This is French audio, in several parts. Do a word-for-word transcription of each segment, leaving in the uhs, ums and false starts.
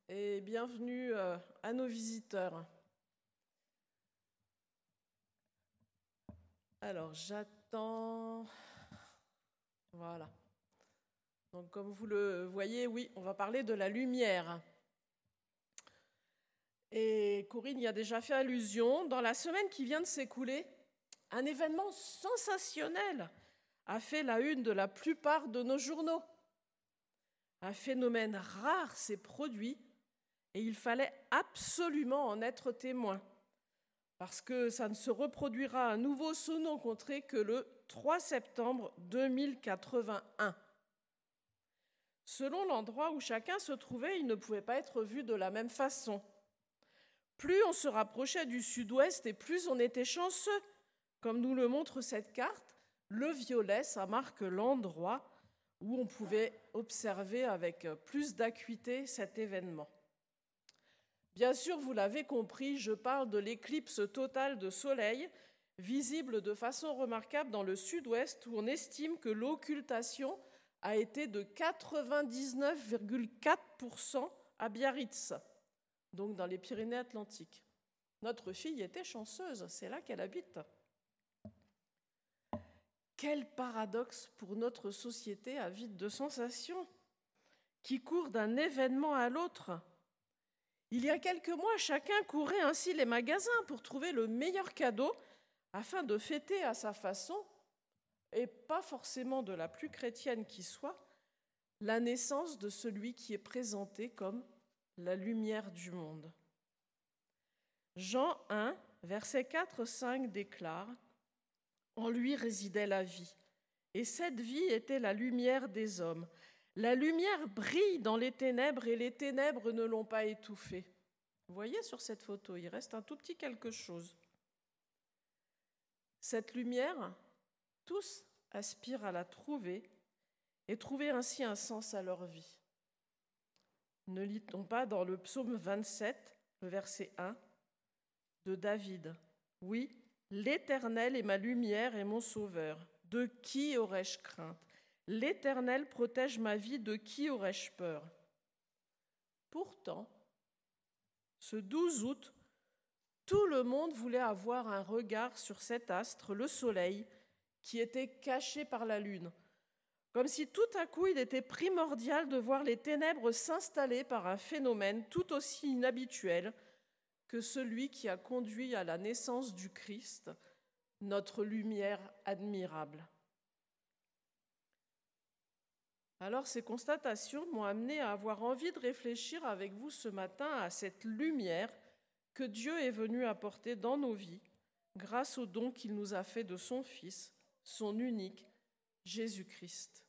et bienvenue à nos visiteurs. Alors, j'attends... Voilà. Donc, comme vous le voyez, oui, on va parler de la lumière. Et Corinne y a déjà fait allusion. Dans la semaine qui vient de s'écouler, un événement sensationnel a fait la une de la plupart de nos journaux. Un phénomène rare s'est produit et il fallait absolument en être témoin, parce que ça ne se reproduira à nouveau sous nos contrées que le trois septembre deux mille quatre-vingt-un. Selon l'endroit où chacun se trouvait, il ne pouvait pas être vu de la même façon. Plus on se rapprochait du sud-ouest et plus on était chanceux. Comme nous le montre cette carte, le violet, ça marque l'endroit où on pouvait observer avec plus d'acuité cet événement. Bien sûr, vous l'avez compris, je parle de l'éclipse totale de soleil, visible de façon remarquable dans le sud-ouest, où on estime que l'occultation a été de quatre-vingt-dix-neuf virgule quatre pour cent à Biarritz, donc dans les Pyrénées-Atlantiques. Notre fille était chanceuse, c'est là qu'elle habite. Quel paradoxe pour notre société avide de sensations, qui court d'un événement à l'autre. Il y a quelques mois, chacun courait ainsi les magasins pour trouver le meilleur cadeau afin de fêter à sa façon, et pas forcément de la plus chrétienne qui soit, la naissance de celui qui est présenté comme la lumière du monde. Jean un, versets quatre à cinq déclare « En lui résidait la vie, et cette vie était la lumière des hommes. La lumière brille dans les ténèbres, et les ténèbres ne l'ont pas étouffée. » Vous voyez sur cette photo, il reste un tout petit quelque chose. Cette lumière, tous aspirent à la trouver et trouver ainsi un sens à leur vie. Ne lit-on pas dans le psaume vingt-sept, le verset un, de David ? Oui, l'Éternel est ma lumière et mon sauveur. De qui aurais-je crainte ? L'Éternel protège ma vie, de qui aurais-je peur ? Pourtant, ce douze août, tout le monde voulait avoir un regard sur cet astre, le soleil, qui était caché par la lune, comme si tout à coup il était primordial de voir les ténèbres s'installer par un phénomène tout aussi inhabituel que celui qui a conduit à la naissance du Christ, notre lumière admirable. Alors ces constatations m'ont amené à avoir envie de réfléchir avec vous ce matin à cette lumière que Dieu est venu apporter dans nos vies grâce au don qu'il nous a fait de son Fils, son unique, Jésus-Christ.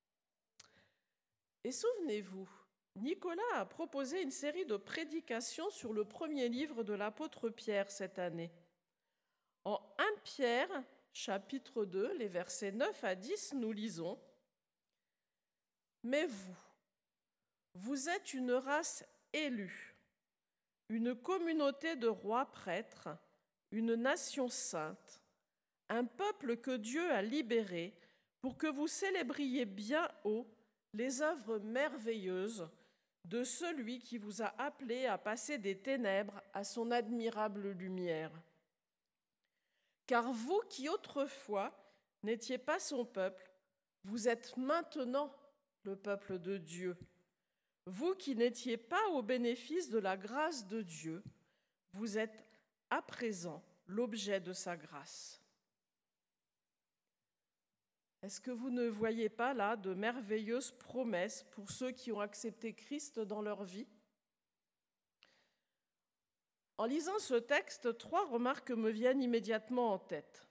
Et souvenez-vous, Nicolas a proposé une série de prédications sur le premier livre de l'apôtre Pierre cette année. En premier Pierre, chapitre deux, les versets neuf à dix, nous lisons « Mais vous, vous êtes une race élue, une communauté de rois prêtres, une nation sainte, un peuple que Dieu a libéré pour que vous célébriez bien haut les œuvres merveilleuses de celui qui vous a appelé à passer des ténèbres à son admirable lumière. Car vous qui autrefois n'étiez pas son peuple, vous êtes maintenant le peuple de Dieu. Vous qui n'étiez pas au bénéfice de la grâce de Dieu, vous êtes à présent l'objet de sa grâce. » Est-ce que vous ne voyez pas là de merveilleuses promesses pour ceux qui ont accepté Christ dans leur vie ? En lisant ce texte, trois remarques me viennent immédiatement en tête.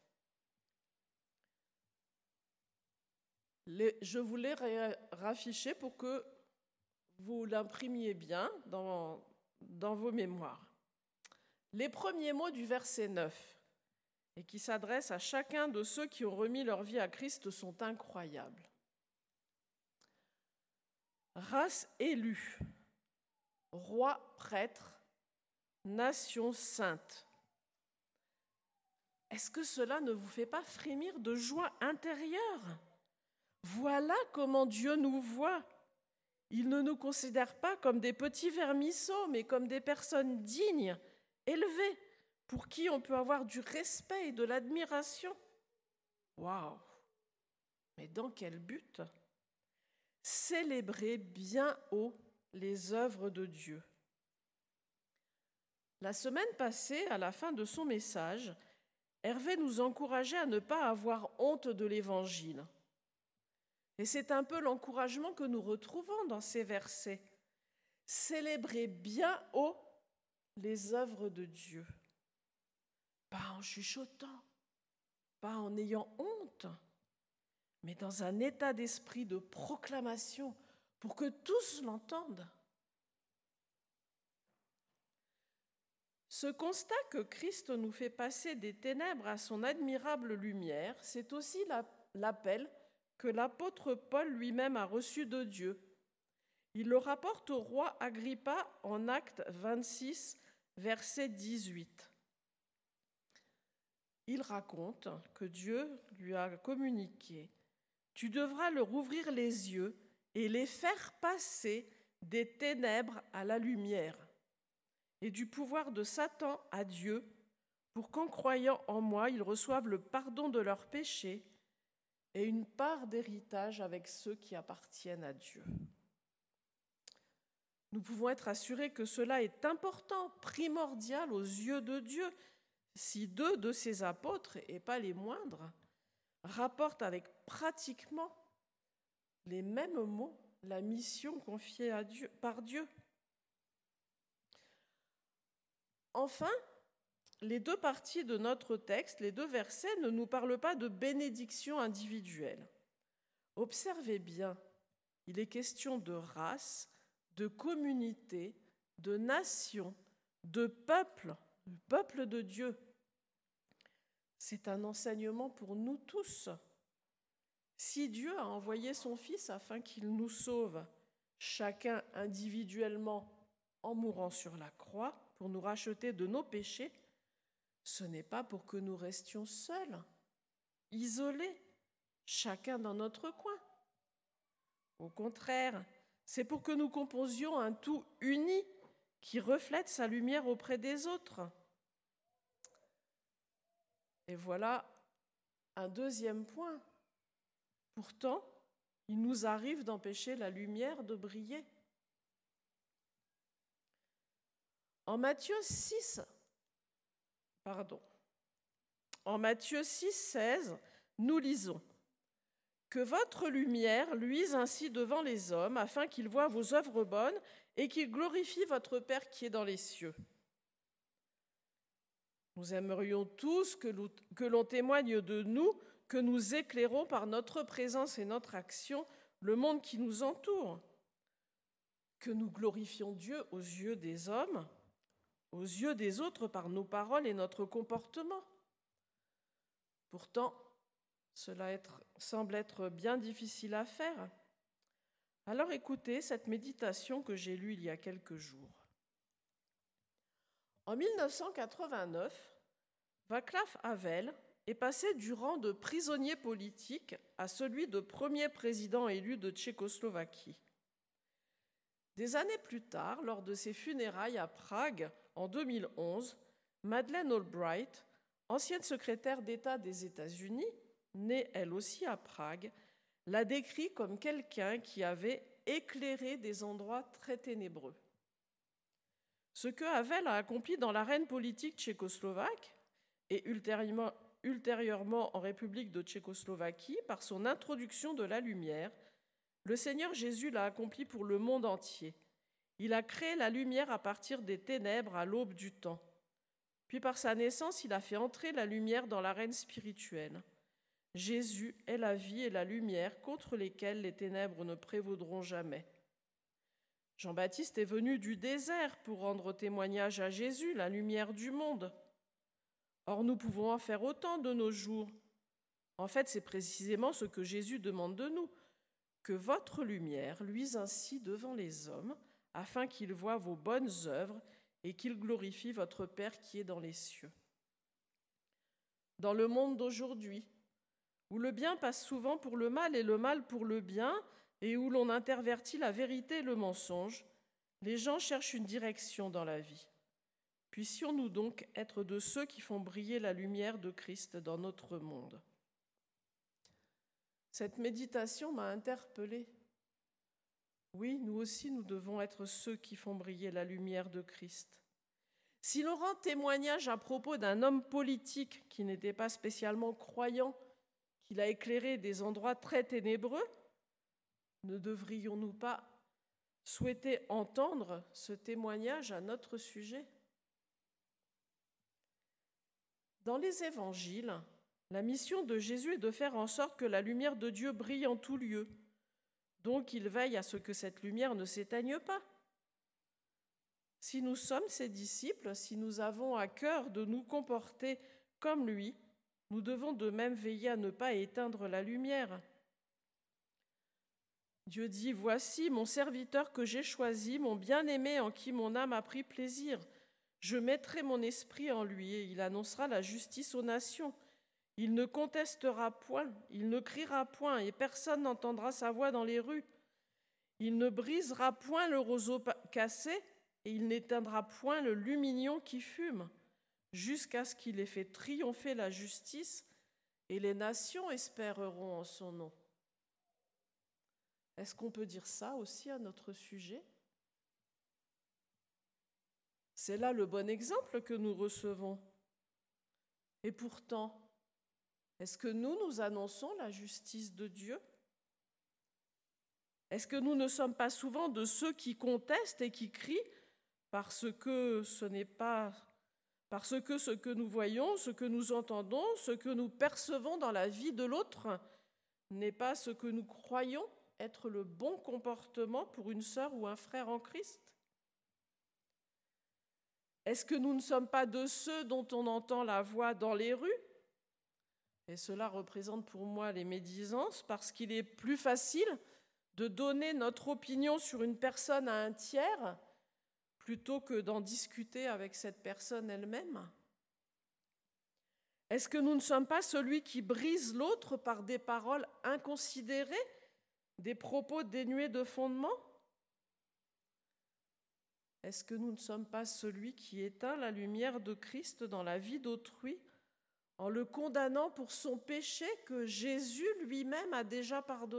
Les, je vous les rafficher pour que vous l'imprimiez bien dans, dans vos mémoires. Les premiers mots du verset neuf, et qui s'adressent à chacun de ceux qui ont remis leur vie à Christ, sont incroyables. Race élue, roi prêtre, nation sainte. Est-ce que cela ne vous fait pas frémir de joie intérieure ? Voilà comment Dieu nous voit. Il ne nous considère pas comme des petits vermisseaux, mais comme des personnes dignes, élevées, pour qui on peut avoir du respect et de l'admiration. Waouh! Mais dans quel but? Célébrer bien haut les œuvres de Dieu. La semaine passée, à la fin de son message, Hervé nous encourageait à ne pas avoir honte de l'Évangile. Et c'est un peu l'encouragement que nous retrouvons dans ces versets. Célébrer bien haut les œuvres de Dieu. Pas en chuchotant, pas en ayant honte, mais dans un état d'esprit de proclamation pour que tous l'entendent. Ce constat que Christ nous fait passer des ténèbres à son admirable lumière, c'est aussi l'appel que l'apôtre Paul lui-même a reçu de Dieu. Il le rapporte au roi Agrippa en Actes vingt-six, verset dix-huit. Il raconte que Dieu lui a communiqué « Tu devras leur ouvrir les yeux et les faire passer des ténèbres à la lumière et du pouvoir de Satan à Dieu, pour qu'en croyant en moi, ils reçoivent le pardon de leurs péchés et une part d'héritage avec ceux qui appartiennent à Dieu. » Nous pouvons être assurés que cela est important, primordial aux yeux de Dieu, si deux de ses apôtres, et pas les moindres, rapportent avec pratiquement les mêmes mots la mission confiée à Dieu, par Dieu. Enfin, les deux parties de notre texte, les deux versets, ne nous parlent pas de bénédiction individuelle. Observez bien, il est question de race, de communauté, de nation, de peuple, du peuple de Dieu. C'est un enseignement pour nous tous. Si Dieu a envoyé son Fils afin qu'il nous sauve, chacun individuellement en mourant sur la croix pour nous racheter de nos péchés, ce n'est pas pour que nous restions seuls, isolés, chacun dans notre coin. Au contraire, c'est pour que nous composions un tout uni qui reflète sa lumière auprès des autres. Et voilà un deuxième point. Pourtant, il nous arrive d'empêcher la lumière de briller. En Matthieu six, pardon, en Matthieu six, seize, nous lisons « Que votre lumière luise ainsi devant les hommes, afin qu'ils voient vos œuvres bonnes et qu'ils glorifient votre Père qui est dans les cieux. » Nous aimerions tous que l'on témoigne de nous, que nous éclairons par notre présence et notre action le monde qui nous entoure, que nous glorifions Dieu aux yeux des hommes, aux yeux des autres par nos paroles et notre comportement. Pourtant, cela être, semble être bien difficile à faire. Alors écoutez cette méditation que j'ai lue il y a quelques jours. En mille neuf cent quatre-vingt-neuf, Václav Havel est passé du rang de prisonnier politique à celui de premier président élu de Tchécoslovaquie. Des années plus tard, lors de ses funérailles à Prague en deux mille onze, Madeleine Albright, ancienne secrétaire d'État des États-Unis, née elle aussi à Prague, l'a décrit comme quelqu'un qui avait éclairé des endroits très ténébreux. Ce que Havel a accompli dans l'arène politique tchécoslovaque et ultérieurement, ultérieurement en République de Tchécoslovaquie par son introduction de la lumière, le Seigneur Jésus l'a accompli pour le monde entier. Il a créé la lumière à partir des ténèbres à l'aube du temps. Puis par sa naissance, il a fait entrer la lumière dans l'arène spirituelle. Jésus est la vie et la lumière contre lesquelles les ténèbres ne prévaudront jamais. Jean-Baptiste est venu du désert pour rendre témoignage à Jésus, la lumière du monde. Or, nous pouvons en faire autant de nos jours. En fait, c'est précisément ce que Jésus demande de nous, que votre lumière luise ainsi devant les hommes, afin qu'ils voient vos bonnes œuvres et qu'ils glorifient votre Père qui est dans les cieux. Dans le monde d'aujourd'hui, où le bien passe souvent pour le mal et le mal pour le bien, et où l'on intervertit la vérité et le mensonge, les gens cherchent une direction dans la vie. Puissions-nous donc être de ceux qui font briller la lumière de Christ dans notre monde. Cette méditation m'a interpellée. Oui, nous aussi, nous devons être ceux qui font briller la lumière de Christ. Si l'on rend témoignage à propos d'un homme politique qui n'était pas spécialement croyant, qu'il a éclairé des endroits très ténébreux, ne devrions-nous pas souhaiter entendre ce témoignage à notre sujet ? Dans les évangiles, la mission de Jésus est de faire en sorte que la lumière de Dieu brille en tout lieu. Donc il veille à ce que cette lumière ne s'éteigne pas. Si nous sommes ses disciples, si nous avons à cœur de nous comporter comme lui, nous devons de même veiller à ne pas éteindre la lumière. Dieu dit « Voici mon serviteur que j'ai choisi, mon bien-aimé en qui mon âme a pris plaisir. Je mettrai mon esprit en lui et il annoncera la justice aux nations. Il ne contestera point, il ne criera point et personne n'entendra sa voix dans les rues. Il ne brisera point le roseau cassé et il n'éteindra point le lumignon qui fume, jusqu'à ce qu'il ait fait triompher la justice et les nations espéreront en son nom. » Est-ce qu'on peut dire ça aussi à notre sujet ? C'est là le bon exemple que nous recevons. Et pourtant, est-ce que nous, nous annonçons la justice de Dieu ? Est-ce que nous ne sommes pas souvent de ceux qui contestent et qui crient parce que ce n'est pas, parce que ce que nous voyons, ce que nous entendons, ce que nous percevons dans la vie de l'autre n'est pas ce que nous croyons être le bon comportement pour une sœur ou un frère en Christ ? Est-ce que nous ne sommes pas de ceux dont on entend la voix dans les rues ? Et cela représente pour moi les médisances parce qu'il est plus facile de donner notre opinion sur une personne à un tiers plutôt que d'en discuter avec cette personne elle-même. Est-ce que nous ne sommes pas celui qui brise l'autre par des paroles inconsidérées, des propos dénués de fondement ? Est-ce que nous ne sommes pas celui qui éteint la lumière de Christ dans la vie d'autrui en le condamnant pour son péché que Jésus lui-même a déjà pardonné ?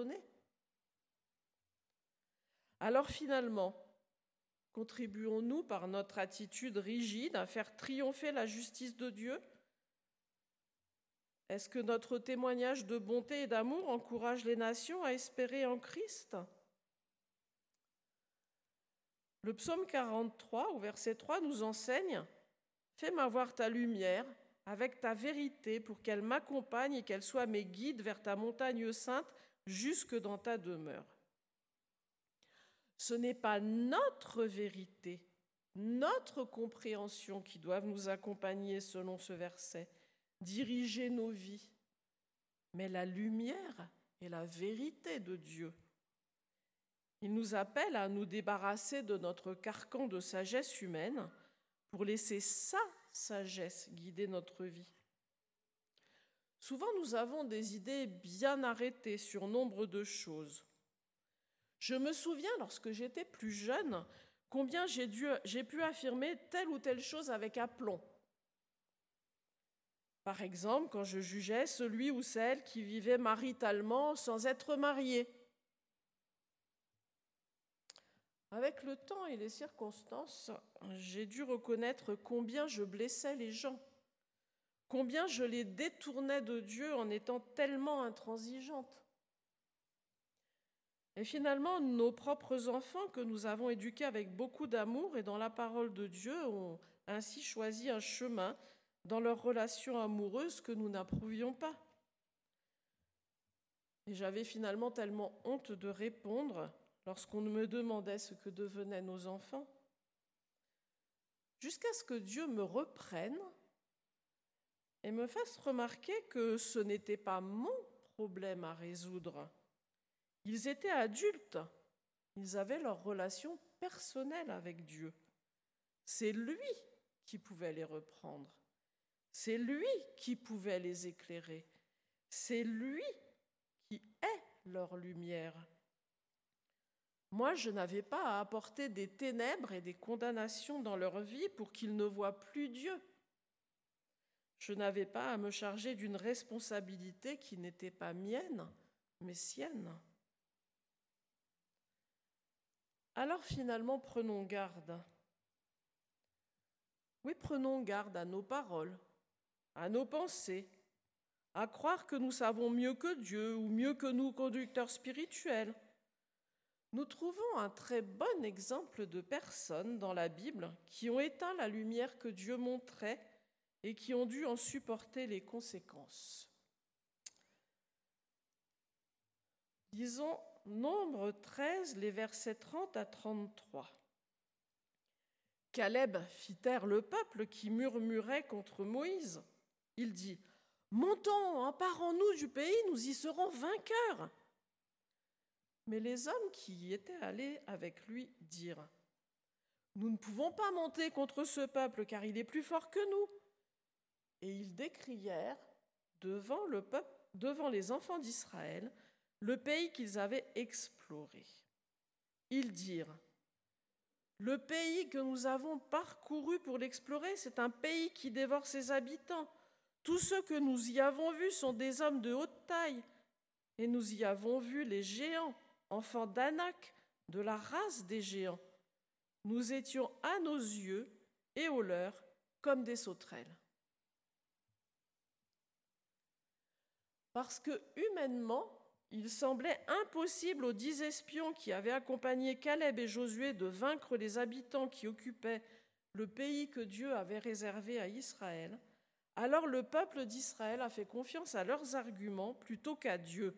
Alors finalement, contribuons-nous par notre attitude rigide à faire triompher la justice de Dieu ? Est-ce que notre témoignage de bonté et d'amour encourage les nations à espérer en Christ ? Le psaume quarante-trois, au verset trois, nous enseigne « Fais-moi voir ta lumière avec ta vérité pour qu'elle m'accompagne et qu'elle soit mes guides vers ta montagne sainte jusque dans ta demeure. » Ce n'est pas notre vérité, notre compréhension qui doivent nous accompagner selon ce verset, diriger nos vies, mais la lumière et la vérité de Dieu. Il nous appelle à nous débarrasser de notre carcan de sagesse humaine pour laisser sa sagesse guider notre vie. Souvent, nous avons des idées bien arrêtées sur nombre de choses. Je me souviens, lorsque j'étais plus jeune, combien j'ai, dû, j'ai pu affirmer telle ou telle chose avec aplomb. Par exemple, quand je jugeais celui ou celle qui vivait maritalement sans être marié. Avec le temps et les circonstances, j'ai dû reconnaître combien je blessais les gens, combien je les détournais de Dieu en étant tellement intransigeante. Et finalement, nos propres enfants que nous avons éduqués avec beaucoup d'amour et dans la parole de Dieu ont ainsi choisi un chemin dans leur relation amoureuse que nous n'approuvions pas. Et j'avais finalement tellement honte de répondre lorsqu'on me demandait ce que devenaient nos enfants, jusqu'à ce que Dieu me reprenne et me fasse remarquer que ce n'était pas mon problème à résoudre. Ils étaient adultes, ils avaient leur relation personnelle avec Dieu. C'est lui qui pouvait les reprendre, c'est lui qui pouvait les éclairer, c'est lui qui est leur lumière. Moi, je n'avais pas à apporter des ténèbres et des condamnations dans leur vie pour qu'ils ne voient plus Dieu. Je n'avais pas à me charger d'une responsabilité qui n'était pas mienne, mais sienne. Alors finalement, prenons garde. Oui, prenons garde à nos paroles, à nos pensées, à croire que nous savons mieux que Dieu ou mieux que nous, conducteurs spirituels. Nous trouvons un très bon exemple de personnes dans la Bible qui ont éteint la lumière que Dieu montrait et qui ont dû en supporter les conséquences. Lisons Nombre treize, les versets trente à trente-trois. Caleb fit taire le peuple qui murmurait contre Moïse. Il dit : « Montons, emparons-nous du pays, nous y serons vainqueurs. » Mais les hommes qui y étaient allés avec lui dirent : « Nous ne pouvons pas monter contre ce peuple, car il est plus fort que nous. » Et ils décrièrent devant le peuple, devant les enfants d'Israël, le pays qu'ils avaient exploré. Ils dirent : « Le pays que nous avons parcouru pour l'explorer, c'est un pays qui dévore ses habitants. Tous ceux que nous y avons vus sont des hommes de haute taille, et nous y avons vu les géants, enfants d'Anak, de la race des géants. Nous étions à nos yeux et aux leurs comme des sauterelles. » Parce que humainement, il semblait impossible aux dix espions qui avaient accompagné Caleb et Josué de vaincre les habitants qui occupaient le pays que Dieu avait réservé à Israël. Alors le peuple d'Israël a fait confiance à leurs arguments plutôt qu'à Dieu.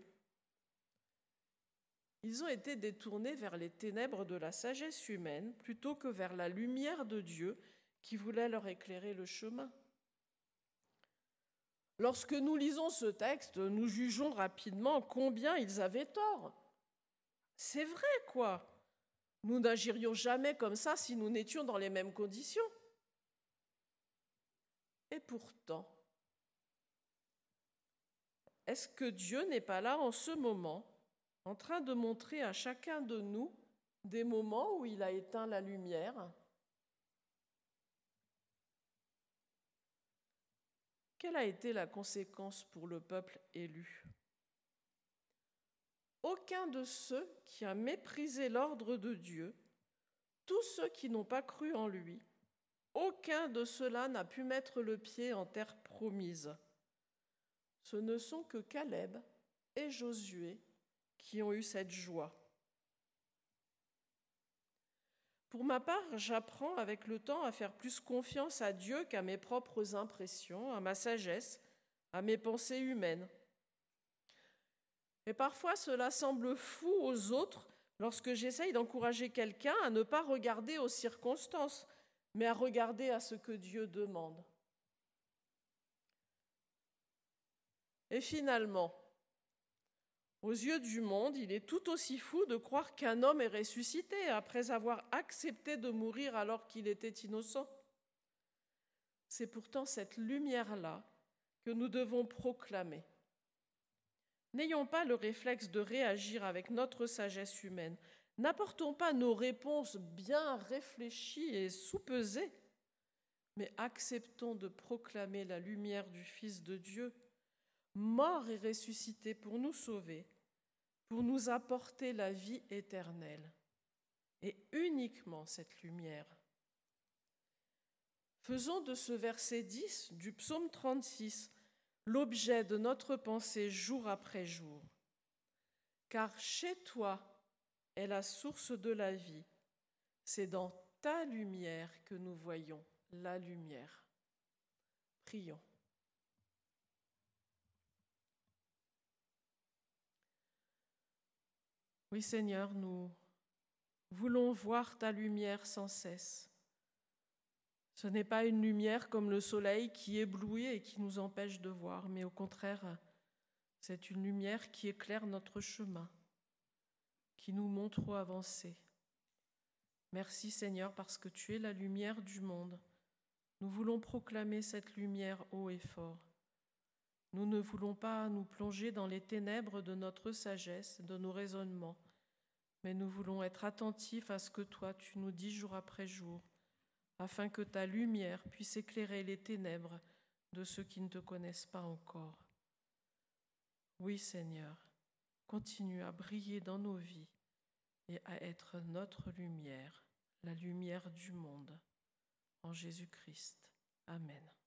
Ils ont été détournés vers les ténèbres de la sagesse humaine plutôt que vers la lumière de Dieu qui voulait leur éclairer le chemin. Lorsque nous lisons ce texte, nous jugeons rapidement combien ils avaient tort. C'est vrai, quoi. Nous n'agirions jamais comme ça si nous n'étions dans les mêmes conditions. Et pourtant, est-ce que Dieu n'est pas là en ce moment, en train de montrer à chacun de nous des moments où il a éteint la lumière ? Quelle a été la conséquence pour le peuple élu ? Aucun de ceux qui a méprisé l'ordre de Dieu, tous ceux qui n'ont pas cru en lui, aucun de ceux-là n'a pu mettre le pied en terre promise. Ce ne sont que Caleb et Josué qui ont eu cette joie. Pour ma part, j'apprends avec le temps à faire plus confiance à Dieu qu'à mes propres impressions, à ma sagesse, à mes pensées humaines. Et parfois, cela semble fou aux autres lorsque j'essaye d'encourager quelqu'un à ne pas regarder aux circonstances, mais à regarder à ce que Dieu demande. Et finalement, aux yeux du monde, il est tout aussi fou de croire qu'un homme est ressuscité après avoir accepté de mourir alors qu'il était innocent. C'est pourtant cette lumière-là que nous devons proclamer. N'ayons pas le réflexe de réagir avec notre sagesse humaine. N'apportons pas nos réponses bien réfléchies et soupesées, mais acceptons de proclamer la lumière du Fils de Dieu, mort et ressuscité pour nous sauver, pour nous apporter la vie éternelle, et uniquement cette lumière. Faisons de ce verset dix du psaume trente-six l'objet de notre pensée jour après jour. Car chez toi est la source de la vie, c'est dans ta lumière que nous voyons la lumière. Prions. Oui Seigneur, nous voulons voir ta lumière sans cesse. Ce n'est pas une lumière comme le soleil qui éblouit et qui nous empêche de voir, mais au contraire, c'est une lumière qui éclaire notre chemin, qui nous montre où avancer. Merci Seigneur parce que tu es la lumière du monde. Nous voulons proclamer cette lumière haut et fort. Nous ne voulons pas nous plonger dans les ténèbres de notre sagesse, de nos raisonnements, mais nous voulons être attentifs à ce que toi, tu nous dis jour après jour, afin que ta lumière puisse éclairer les ténèbres de ceux qui ne te connaissent pas encore. Oui, Seigneur, continue à briller dans nos vies et à être notre lumière, la lumière du monde. En Jésus-Christ. Amen.